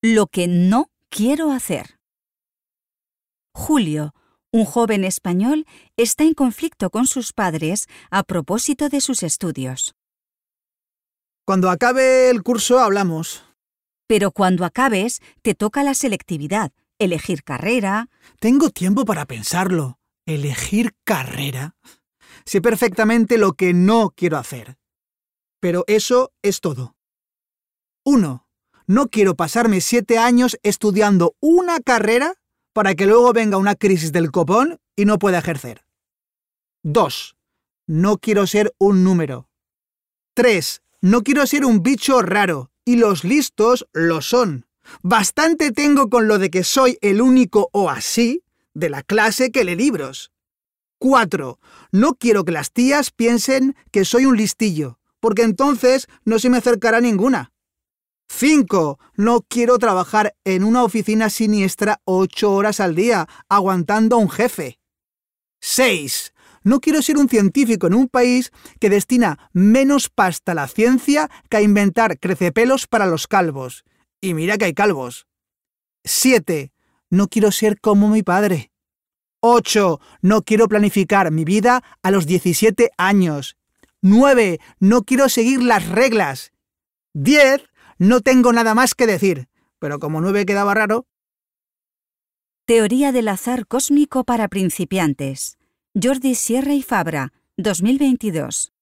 Lo que no quiero hacer. Julio, un joven español, está en conflicto con sus padres a propósito de sus estudios. Cuando acabe el curso hablamos. Pero cuando acabes, te toca la selectividad, elegir carrera. Tengo tiempo para pensarlo. ¿Elegir carrera? Sé perfectamente lo que no quiero hacer. Pero eso es todo. 1. No quiero pasarme 7 años estudiando una carrera para que luego venga una crisis del copón y no pueda ejercer. 2. No quiero ser un número. 3. No quiero ser un bicho raro, y los listos lo son. Bastante tengo con lo de que soy el único o así de la clase que lee libros. 4. No quiero que las tías piensen que soy un listillo, porque entonces no se me acercará ninguna. 5. No quiero trabajar en una oficina siniestra 8 horas al día, aguantando a un jefe. 6. No quiero ser un científico en un país que destina menos pasta a la ciencia que a inventar crecepelos para los calvos. Y mira que hay calvos. 7. No quiero ser como mi padre. 8. No quiero planificar mi vida a los 17 años. 9. No quiero seguir las reglas. 10. No tengo nada más que decir, pero como 9 quedaba raro. Teoría del azar cósmico para principiantes. Jordi Sierra y Fabra, 2022.